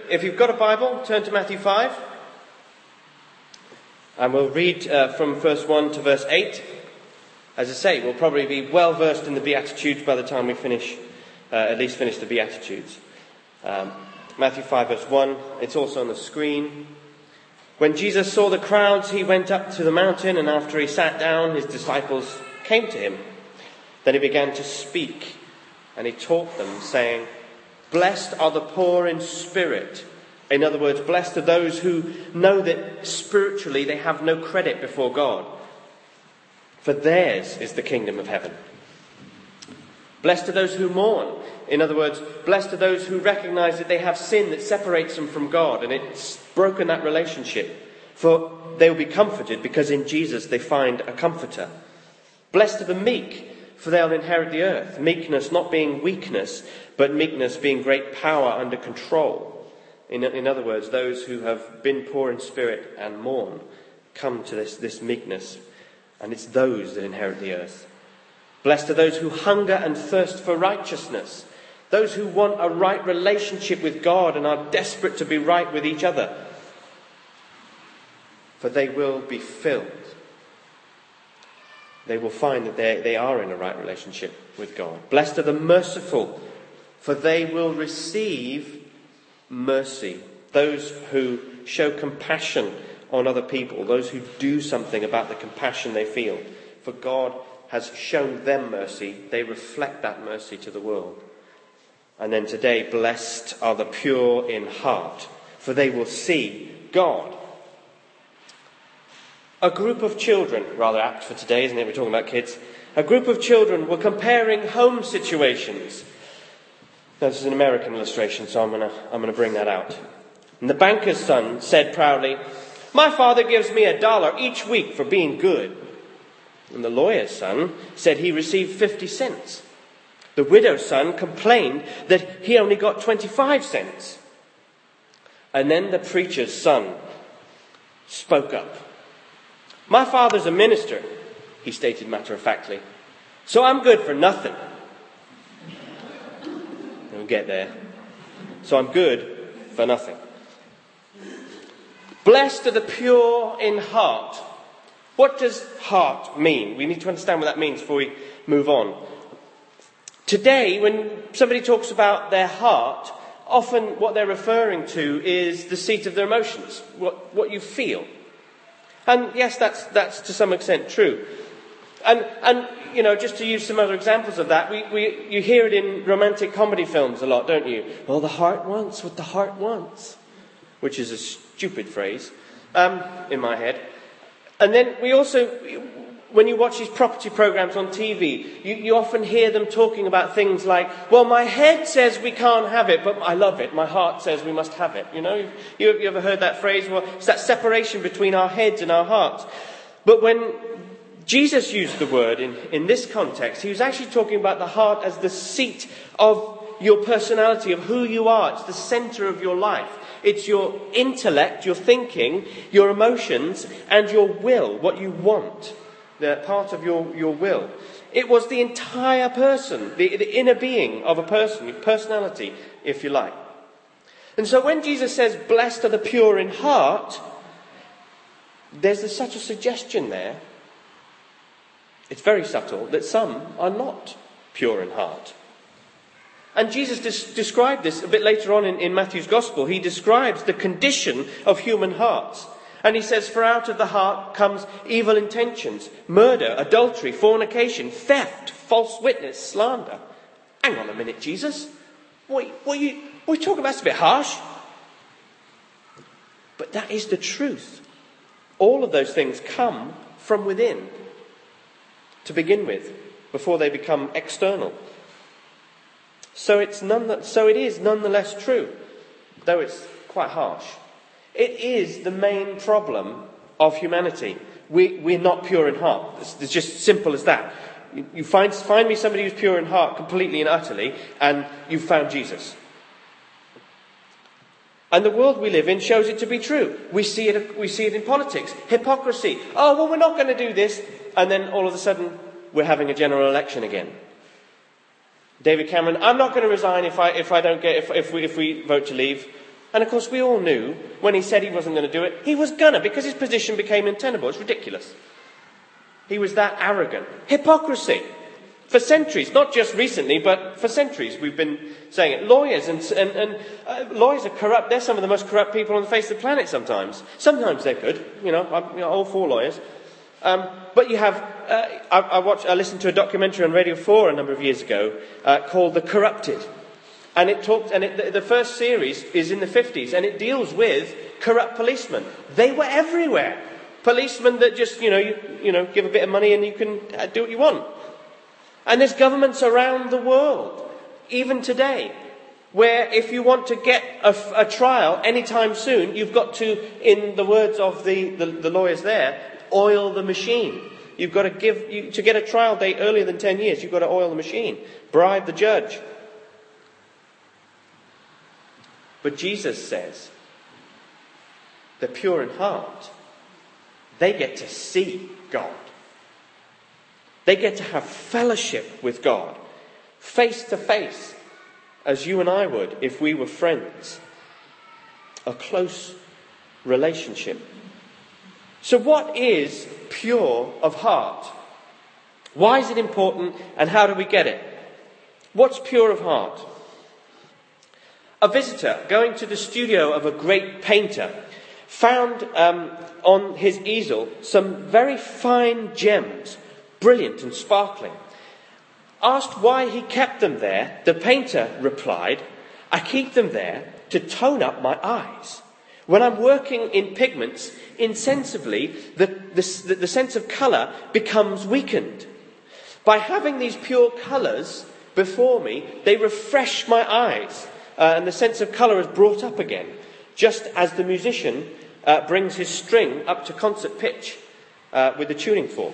if you've got a Bible, turn to Matthew 5. And we'll read from verse 1 to verse 8. As I say, we'll probably be well versed in the Beatitudes by the time we finish the Beatitudes. Matthew 5 verse 1, it's also on the screen. When Jesus saw the crowds, he went up to the mountain, and after he sat down, his disciples came to him. Then he began to speak, and he taught them, saying, "Blessed are the poor in spirit." In other words, blessed are those who know that spiritually they have no credit before God, for theirs is the kingdom of heaven. Blessed are those who mourn. In other words, blessed are those who recognize that they have sin that separates them from God, and it's broken that relationship. For they will be comforted, because in Jesus they find a comforter. Blessed are the meek, for they'll inherit the earth. Meekness not being weakness, but meekness being great power under control. In other words, those who have been poor in spirit and mourn come to this meekness, and it's those that inherit the earth. Blessed are those who hunger and thirst for righteousness, those who want a right relationship with God and are desperate to be right with each other, for they will be filled. They will find that they are in a right relationship with God. Blessed are the merciful, for they will receive mercy. Those who show compassion on other people, those who do something about the compassion they feel. For God has shown them mercy, they reflect that mercy to the world. And then today, blessed are the pure in heart, for they will see God. A group of children, rather apt for today, isn't it? We're talking about kids. A group of children were comparing home situations. Now, this is an American illustration, so I'm going to bring that out. And the banker's son said proudly, "My father gives me $1 each week for being good." And the lawyer's son said he received 50 cents. The widow's son complained that he only got 25 cents. And then the preacher's son spoke up. "My father's a minister," he stated matter-of-factly, "so I'm good for nothing." We'll get there. So I'm good for nothing. Blessed are the pure in heart. What does heart mean? We need to understand what that means before we move on. Today, when somebody talks about their heart, often what they're referring to is the seat of their emotions, what you feel. And yes, that's to some extent true. And you know, just to use some other examples of that, you hear it in romantic comedy films a lot, don't you? Well, the heart wants what the heart wants, which is a stupid phrase in my head. And then we also, when you watch these property programs on TV, you often hear them talking about things like, "Well, my head says we can't have it, but I love it. My heart says we must have it." You know, you ever heard that phrase? Well, it's that separation between our heads and our hearts. But when Jesus used the word in this context, he was actually talking about the heart as the seat of your personality, of who you are. It's the center of your life. It's your intellect, your thinking, your emotions, and your will, what you want. The part of your will. It was the entire person, the inner being of a person, your personality, if you like. And so when Jesus says, "Blessed are the pure in heart," there's such a suggestion there. It's very subtle that some are not pure in heart. And Jesus described this a bit later on in Matthew's Gospel. He describes the condition of human hearts. And he says, "For out of the heart comes evil intentions, murder, adultery, fornication, theft, false witness, slander." Hang on a minute, Jesus. What are you talking about? That's a bit harsh. But that is the truth. All of those things come from within, to begin with, before they become external. So it is nonetheless true, though it's quite harsh. It is the main problem of humanity. We're not pure in heart. It's just simple as that. You find me somebody who's pure in heart completely and utterly, and you've found Jesus. And the world we live in shows it to be true. We see it in politics. Hypocrisy. Oh, well, we're not going to do this. And then all of a sudden, we're having a general election again. David Cameron, "I'm not going to resign if we vote to leave." And of course we all knew when he said he wasn't going to do it, he was gonna, because his position became untenable. It's ridiculous. He was that arrogant. Hypocrisy. For centuries, not just recently, but for centuries we've been saying it. Lawyers and lawyers are corrupt. They're some of the most corrupt people on the face of the planet sometimes. Sometimes they're good. I'm all for lawyers. But you have, I listened to a documentary on Radio 4 a number of years ago called The Corrupted. And the first series is in the 50s, and it deals with corrupt policemen. They were everywhere. Policemen that just, give a bit of money and you can do what you want. And there's governments around the world, even today, where if you want to get a trial anytime soon, you've got to, in the words of the lawyers there, oil the machine. You've got to to get a trial date earlier than 10 years, you've got to oil the machine, bribe the judge. But Jesus says, the pure in heart, they get to see God. They get to have fellowship with God, face to face, as you and I would if we were friends. A close relationship. So what is pure of heart? Why is it important, and how do we get it? What's pure of heart? A visitor going to the studio of a great painter found on his easel some very fine gems, brilliant and sparkling. Asked why he kept them there, the painter replied, I keep them there to tone up my eyes. When I'm working in pigments, insensibly, the sense of colour becomes weakened. By having these pure colours before me, they refresh my eyes, and the sense of colour is brought up again, just as the musician brings his string up to concert pitch with the tuning fork.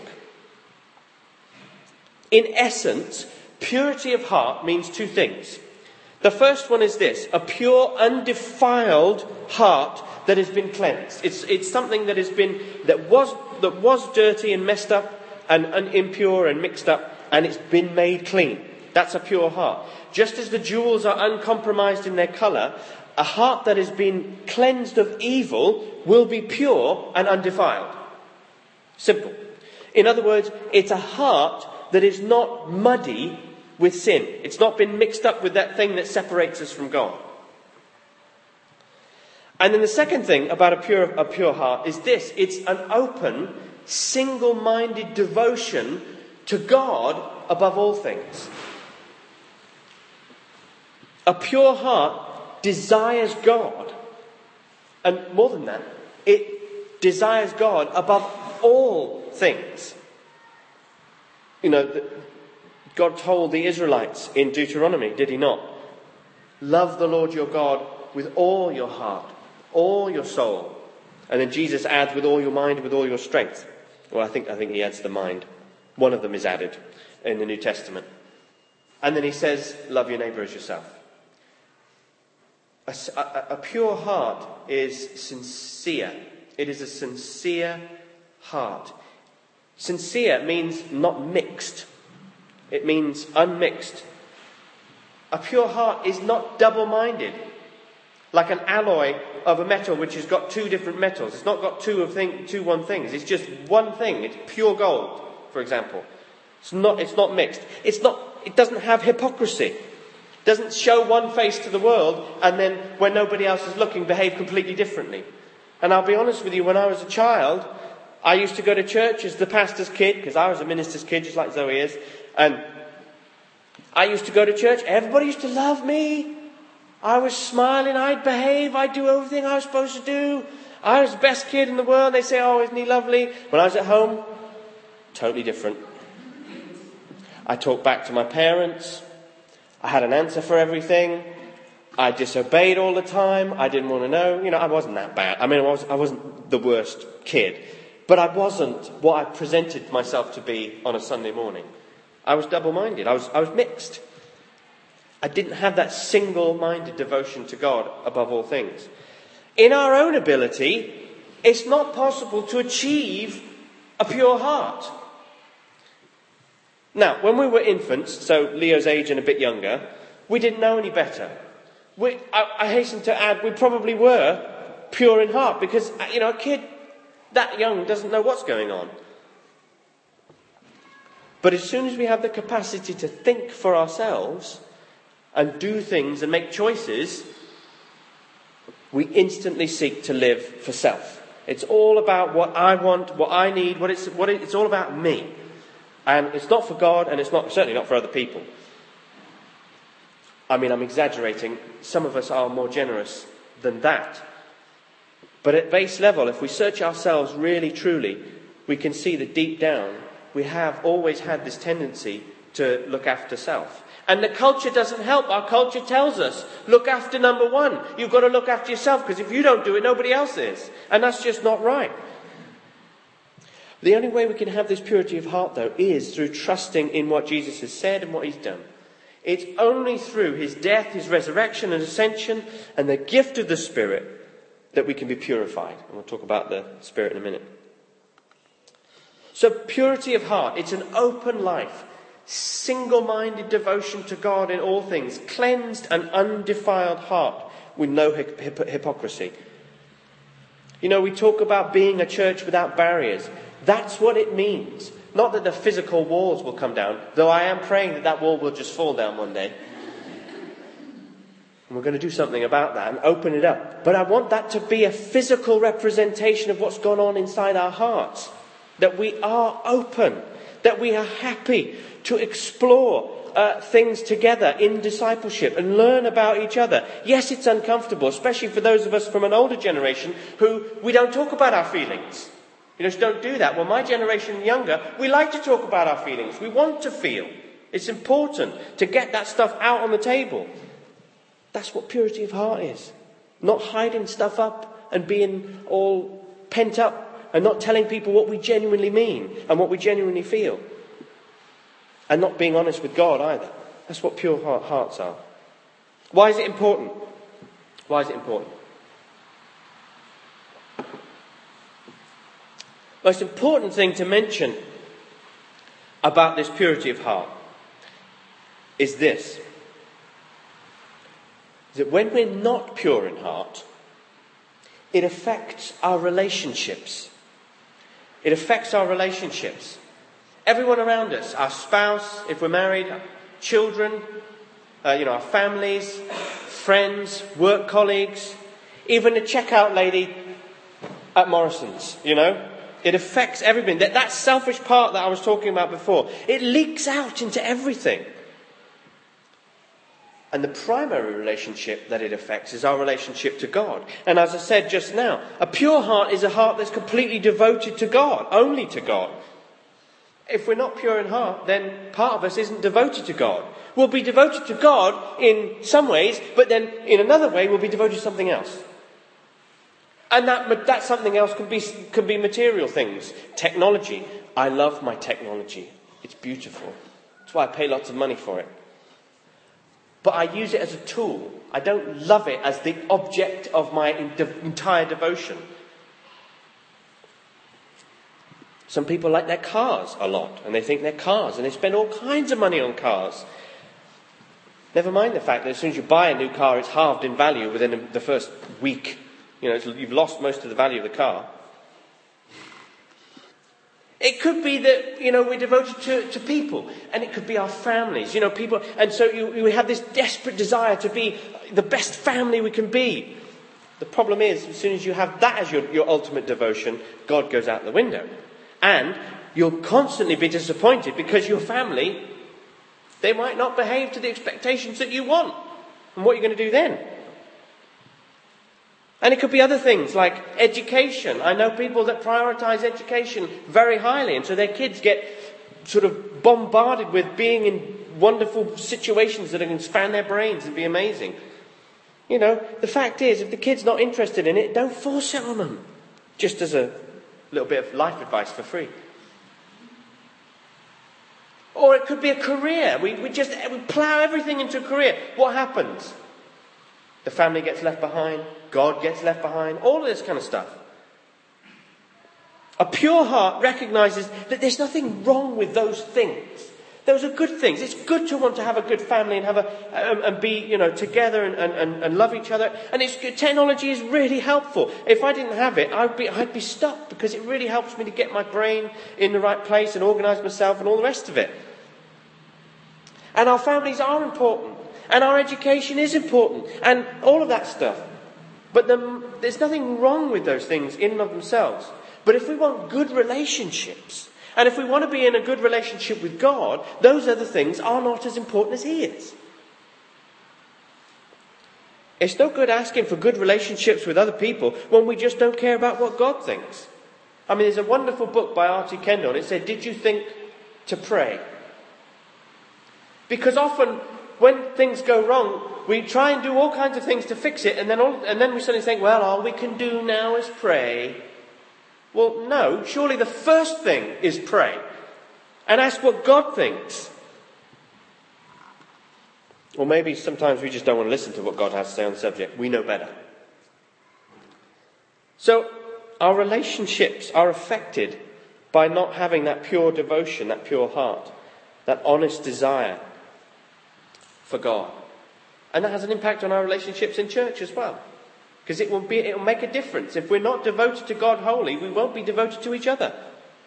In essence, purity of heart means two things. The first one is this: a pure, undefiled heart that has been cleansed. It's something that was dirty and messed up and impure and mixed up, and it's been made clean. That's a pure heart. Just as the jewels are uncompromised in their colour, a heart that has been cleansed of evil will be pure and undefiled. Simple. In other words, it's a heart that is not muddy with sin. It's not been mixed up with that thing that separates us from God. And then the second thing about a pure heart is this: it's an open, single-minded devotion to God above all things. A pure heart desires God. And more than that, it desires God above all things. God told the Israelites in Deuteronomy, did he not? Love the Lord your God with all your heart, all your soul. And then Jesus adds with all your mind, with all your strength. Well, I think he adds the mind. One of them is added in the New Testament. And then he says, love your neighbour as yourself. A pure heart is sincere. It is a sincere heart. Sincere means not mixed. It means unmixed. A pure heart is not double-minded, like an alloy of a metal which has got two different metals. It's not got two one things. It's just one thing. It's pure gold, for example. It's not mixed. It doesn't have hypocrisy. It doesn't show one face to the world and then when nobody else is looking behave completely differently. And I'll be honest with you, when I was a child, I used to go to church as the pastor's kid, because I was a minister's kid, just like Zoe is. And I used to go to church. Everybody used to love me. I was smiling. I'd behave. I'd do everything I was supposed to do. I was the best kid in the world. They say, oh, isn't he lovely? When I was at home, totally different. I talked back to my parents. I had an answer for everything. I disobeyed all the time. I didn't want to know. I wasn't that bad. I wasn't the worst kid. But I wasn't what I presented myself to be on a Sunday morning. I was double-minded. I was mixed. I didn't have that single-minded devotion to God above all things. In our own ability, it's not possible to achieve a pure heart. Now, when we were infants, so Leo's age and a bit younger, we didn't know any better. I hasten to add, we probably were pure in heart, because, a kid that young doesn't know what's going on. But as soon as we have the capacity to think for ourselves and do things and make choices, we instantly seek to live for self. It's all about what I want, what I need, it's all about me. And it's not for God, and it's certainly not for other people. I mean, I'm exaggerating. Some of us are more generous than that. But at base level, if we search ourselves really, truly, we can see that deep down, we have always had this tendency to look after self. And the culture doesn't help. Our culture tells us, look after number one. You've got to look after yourself, because if you don't do it, nobody else is. And that's just not right. The only way we can have this purity of heart, though, is through trusting in what Jesus has said and what he's done. It's only through his death, his resurrection and ascension, and the gift of the Spirit that we can be purified. And we'll talk about the Spirit in a minute. So purity of heart, it's an open life, single-minded devotion to God in all things, cleansed and undefiled heart with no hypocrisy. We talk about being a church without barriers. That's what it means. Not that the physical walls will come down, though I am praying that wall will just fall down one day. And we're going to do something about that and open it up. But I want that to be a physical representation of what's gone on inside our hearts. That we are open. That we are happy to explore things together in discipleship and learn about each other. Yes, it's uncomfortable, especially for those of us from an older generation who we don't talk about our feelings. Just don't do that. Well, my generation and younger, we like to talk about our feelings. We want to feel. It's important to get that stuff out on the table. That's what purity of heart is. Not hiding stuff up and being all pent up and not telling people what we genuinely mean and what we genuinely feel. And not being honest with God either. That's what pure hearts are. Why is it important? Why is it important? Most important thing to mention about this purity of heart is this. Is that when we're not pure in heart, it affects our relationships. It affects our relationships. Everyone around us, our spouse, if we're married, children, our families, friends, work colleagues, even the checkout lady at Morrison's, It affects everything. That selfish part that I was talking about before, it leaks out into everything. And the primary relationship that it affects is our relationship to God. And as I said just now, a pure heart is a heart that's completely devoted to God, only to God. If we're not pure in heart, then part of us isn't devoted to God. We'll be devoted to God in some ways, but then in another way we'll be devoted to something else. And that something else could be material things. Technology. I love my technology. It's beautiful. That's why I pay lots of money for it. But I use it as a tool. I don't love it as the object of my entire devotion. Some people like their cars a lot, and they think they're cars, and they spend all kinds of money on cars. Never mind the fact that as soon as you buy a new car, it's halved in value within the first week. You've lost most of the value of the car. It could be that, we're devoted to people, and it could be our families, people. And so we have this desperate desire to be the best family we can be. The problem is, as soon as you have that as your ultimate devotion, God goes out the window. And you'll constantly be disappointed because your family, they might not behave to the expectations that you want. And what are you going to do then? And it could be other things like education. I know people that prioritise education very highly, and so their kids get sort of bombarded with being in wonderful situations that can expand their brains and be amazing. The fact is, if the kid's not interested in it, don't force it on them. Just as a little bit of life advice for free. Or it could be a career. We plough everything into a career. What happens? The family gets left behind. God gets left behind. All of this kind of stuff. A pure heart recognises that there's nothing wrong with those things. Those are good things. It's good to want to have a good family and have and be, together and love each other. And it's good. Technology is really helpful. If I didn't have it, I'd be stuck, because it really helps me to get my brain in the right place and organise myself and all the rest of it. And our families are important. And our education is important. And all of that stuff. But there's nothing wrong with those things in and of themselves. But if we want good relationships, and if we want to be in a good relationship with God, those other things are not as important as He is. It's no good asking for good relationships with other people when we just don't care about what God thinks. I mean, there's a wonderful book by R.T. Kendall, and it said, "Did you think to pray?" Because often, when things go wrong, we try and do all kinds of things to fix it, and then we suddenly think, well, all we can do now is pray. Well, no, surely the first thing is pray and ask what God thinks. Or maybe sometimes we just don't want to listen to what God has to say on the subject. We know better. So our relationships are affected by not having that pure devotion, that pure heart, that honest desire for God. And that has an impact on our relationships in church as well. Because it will make a difference. If we're not devoted to God wholly, we won't be devoted to each other.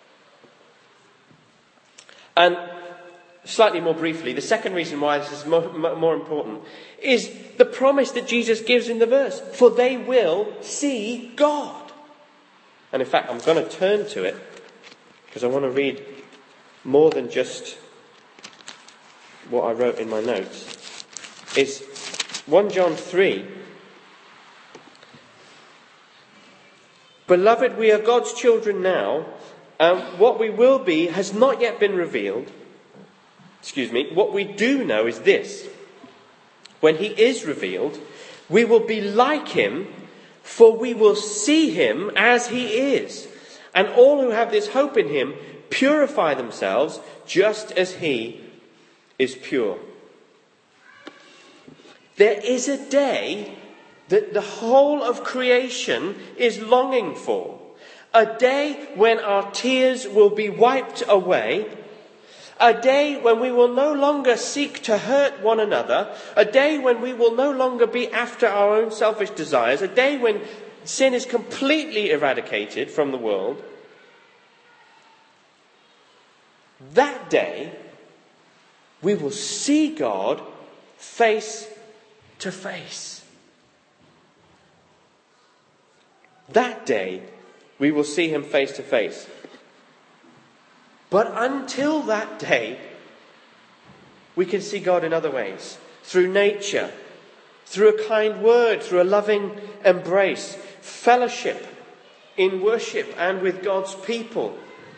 And slightly more briefly, the second reason why this is more important is the promise that Jesus gives in the verse. For they will see God. And in fact, I'm going to turn to it, because I want to read more than just what I wrote in my notes. It's 1 John 3. Beloved, we are God's children now, and what we will be has not yet been revealed. What we do know is this. When He is revealed, we will be like Him, for we will see Him as He is. And all who have this hope in Him purify themselves just as He is pure. There is a day that the whole of creation is longing for. A day when our tears will be wiped away. A day when we will no longer seek to hurt one another. A day when we will no longer be after our own selfish desires. A day when sin is completely eradicated from the world. That day, we will see God face to face. That day, we will see Him face to face. But until that day, we can see God in other ways. Through nature, through a kind word, through a loving embrace, fellowship in worship and with God's people.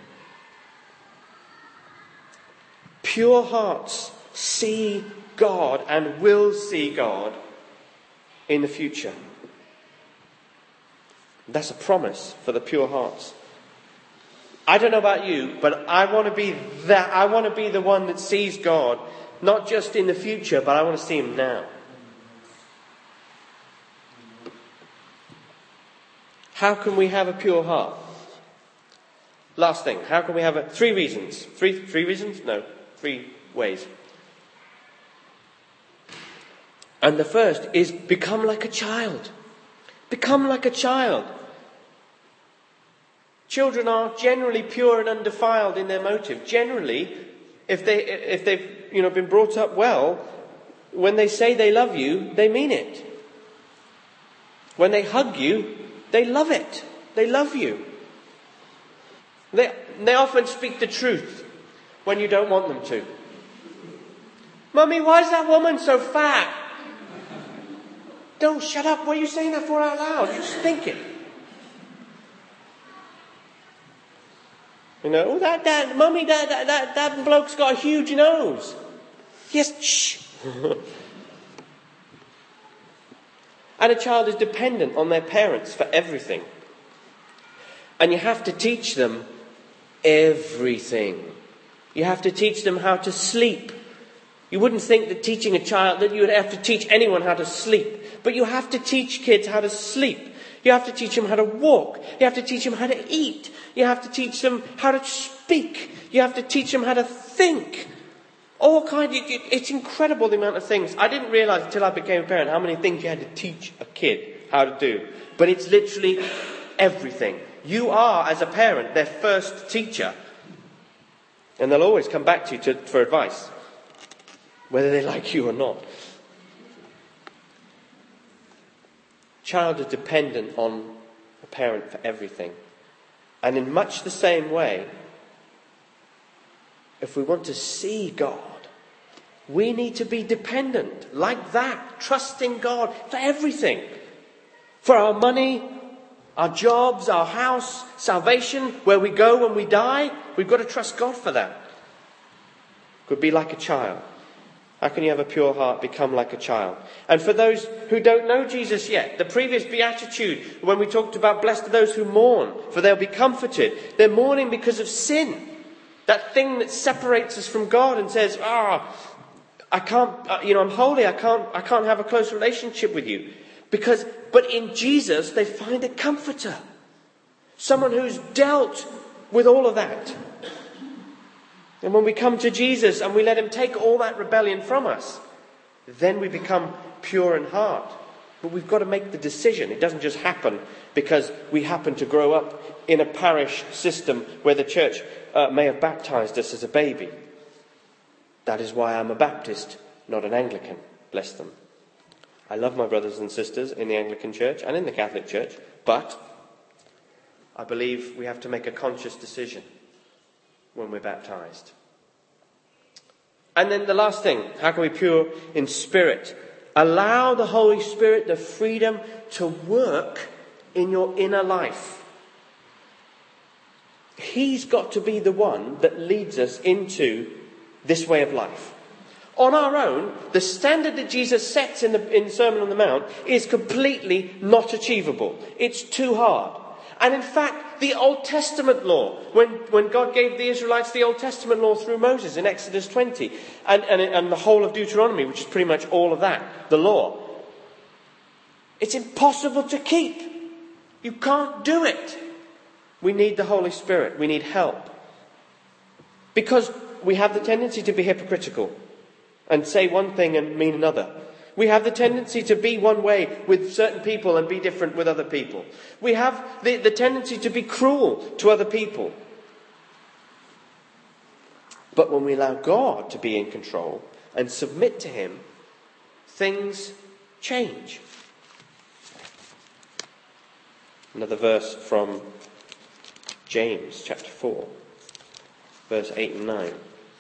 Pure hearts see God and will see God in the future. That's a promise for the pure hearts. I don't know about you, but I want to be that. I want to be the one that sees God, not just in the future, but I want to see Him now. How can we have a pure heart? Last thing, how can we have three reasons? Three reasons? No, 3 ways. And the first is become like a child. Become like a child. Children are generally pure and undefiled in their motive. Generally, if they've been brought up well, when they say they love you, they mean it. When they hug you, they love it. They love you. They often speak the truth when you don't want them to. Mummy, why is that woman so fat? Don't shut up. What are you saying that for out loud? Just think it. Mummy, that bloke's got a huge nose. Yes, shh. And a child is dependent on their parents for everything. And you have to teach them everything. You have to teach them how to sleep. You wouldn't think that teaching a child, that you would have to teach anyone how to sleep. But you have to teach kids how to sleep. You have to teach them how to walk. You have to teach them how to eat. You have to teach them how to speak. You have to teach them how to think. It's incredible the amount of things. I didn't realise until I became a parent how many things you had to teach a kid how to do. But it's literally everything. You are, as a parent, their first teacher. And they'll always come back to you for advice, whether they like you or not. Child is dependent on a parent for everything. And in much the same way, if we want to see God, we need to be dependent like that, trusting God for everything. For our money, our jobs, our house, salvation, where we go when we die, we've got to trust God for that. Could be like a child. How can you have a pure heart become like a child? And for those who don't know Jesus yet, the previous beatitude, when we talked about blessed are those who mourn, for they'll be comforted. They're mourning because of sin. That thing that separates us from God and says, I can't, I'm holy, I can't have a close relationship with you. But in Jesus, they find a comforter. Someone who's dealt with all of that. And when we come to Jesus and we let him take all that rebellion from us, then we become pure in heart. But we've got to make the decision. It doesn't just happen because we happen to grow up in a parish system where the church may have baptized us as a baby. That is why I'm a Baptist, not an Anglican. Bless them. I love my brothers and sisters in the Anglican Church and in the Catholic Church, but I believe we have to make a conscious decision when we're baptized. And then the last thing, how can we be pure in spirit? Allow the Holy Spirit the freedom to work in your inner life. He's got to be the one that leads us into this way of life. On our own, the standard that Jesus sets in the Sermon on the Mount is completely not achievable. It's too hard. And in fact, the Old Testament law, when God gave the Israelites the Old Testament law through Moses in Exodus 20, and the whole of Deuteronomy, which is pretty much all of that, the law, it's impossible to keep. You can't do it. We need the Holy Spirit. We need help. Because we have the tendency to be hypocritical and say one thing and mean another. We have the tendency to be one way with certain people and be different with other people. We have the tendency to be cruel to other people. But when we allow God to be in control and submit to him, things change. Another verse from James chapter 4, verse 8 and 9.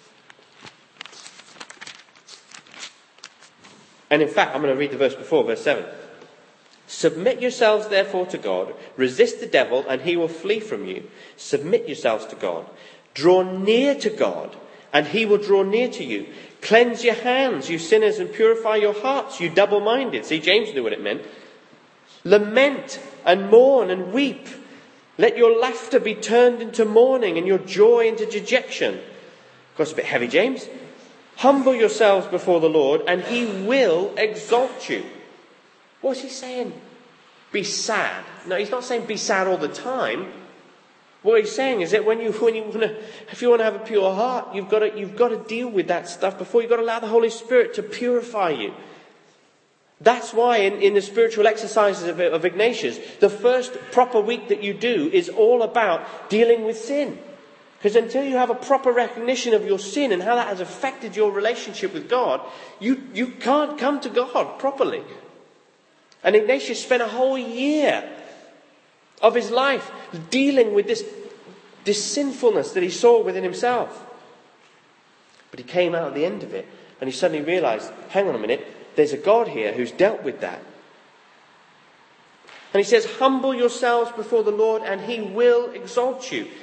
And in fact, I'm going to read the verse before, verse 7. Submit yourselves therefore to God, resist the devil and he will flee from you. Submit yourselves to God. Draw near to God and he will draw near to you. Cleanse your hands, you sinners, and purify your hearts, you double-minded. See, James knew what it meant. Lament and mourn and weep. Let your laughter be turned into mourning and your joy into dejection. Of course, a bit heavy, James. Humble yourselves before the Lord and he will exalt you. What's he saying? Be sad. No, he's not saying be sad all the time. What he's saying is that if you want to have a pure heart, you've got to deal with that stuff before. You've got to allow the Holy Spirit to purify you. That's why in the spiritual exercises of Ignatius, the first proper week that you do is all about dealing with sin. Because until you have a proper recognition of your sin and how that has affected your relationship with God, you can't come to God properly. And Ignatius spent a whole year of his life dealing with this sinfulness that he saw within himself. But he came out at the end of it and he suddenly realised, hang on a minute, there's a God here who's dealt with that. And he says, humble yourselves before the Lord and he will exalt you.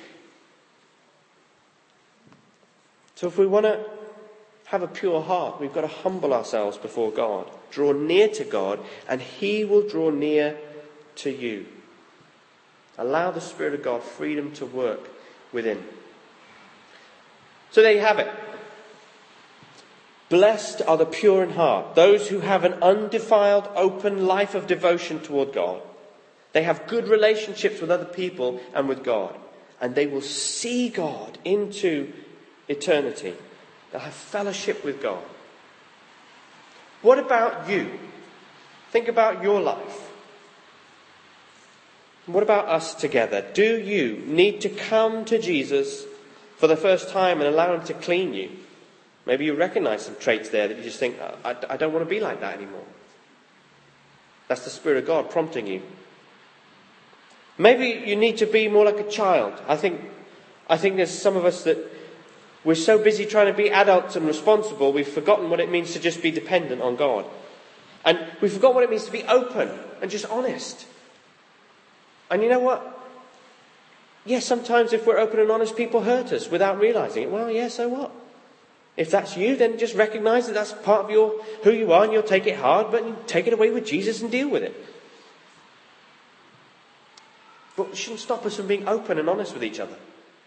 So if we want to have a pure heart, we've got to humble ourselves before God. Draw near to God and he will draw near to you. Allow the Spirit of God freedom to work within. So there you have it. Blessed are the pure in heart, those who have an undefiled, open life of devotion toward God. They have good relationships with other people and with God. And they will see God into eternity. They'll have fellowship with God. What about you? Think about your life. What about us together? Do you need to come to Jesus for the first time and allow him to clean you? Maybe you recognize some traits there that you just think, I don't want to be like that anymore. That's the Spirit of God prompting you. Maybe you need to be more like a child. I think there's some of us that we're so busy trying to be adults and responsible, we've forgotten what it means to just be dependent on God. And we forgot what it means to be open and just honest. And you know what? Yes, sometimes if we're open and honest, people hurt us without realising it. Well, yeah, so what? If that's you, then just recognise that that's part of who you are, and you'll take it hard, but you take it away with Jesus and deal with it. But it shouldn't stop us from being open and honest with each other.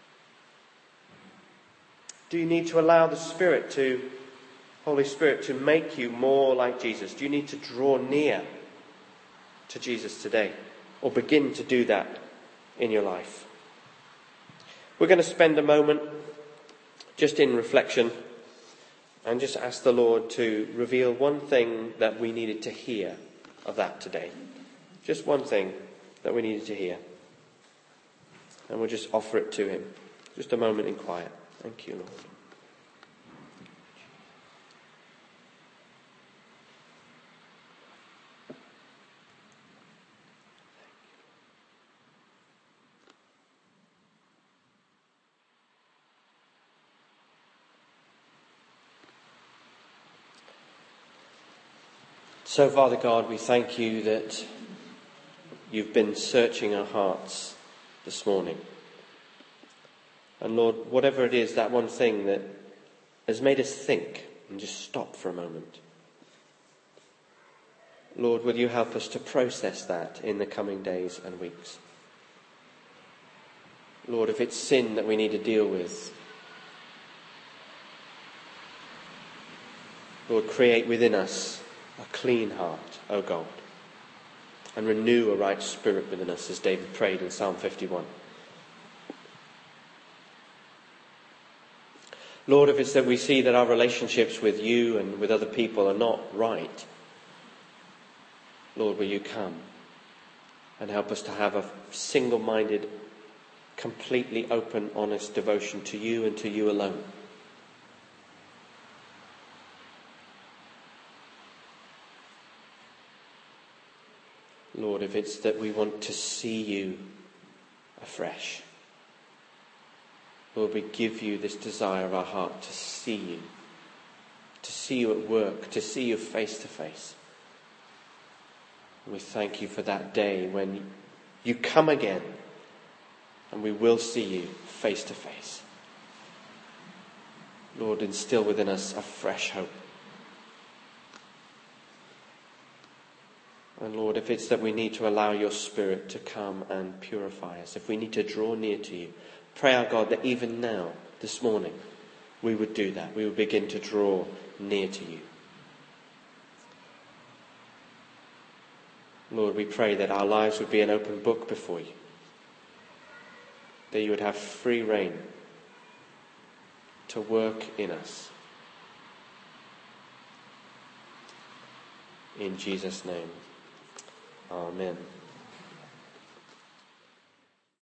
Do you need to allow the Holy Spirit to make you more like Jesus? Do you need to draw near to Jesus today? Or begin to do that in your life? We're going to spend a moment just in reflection and just ask the Lord to reveal one thing that we needed to hear of that today. Just one thing that we needed to hear. And we'll just offer it to him. Just a moment in quiet. Thank you, Lord. So, Father God, we thank you that you've been searching our hearts this morning. And Lord, whatever it is, that one thing that has made us think and just stop for a moment. Lord, will you help us to process that in the coming days and weeks? Lord, if it's sin that we need to deal with, Lord, create within us a clean heart, O God, and renew a right spirit within us, as David prayed in Psalm 51. Lord, if it's that we see that our relationships with you and with other people are not right, Lord, will you come and help us to have a single-minded, completely open, honest devotion to you and to you alone. Lord, if it's that we want to see you afresh, Lord, we give you this desire of our heart to see you at work, to see you face to face. And we thank you for that day when you come again and we will see you face to face. Lord, instill within us a fresh hope. And Lord, if it's that we need to allow your Spirit to come and purify us, if we need to draw near to you, pray our God that even now, this morning, we would do that. We would begin to draw near to you. Lord, we pray that our lives would be an open book before you, that you would have free rein to work in us. In Jesus' name. Amen.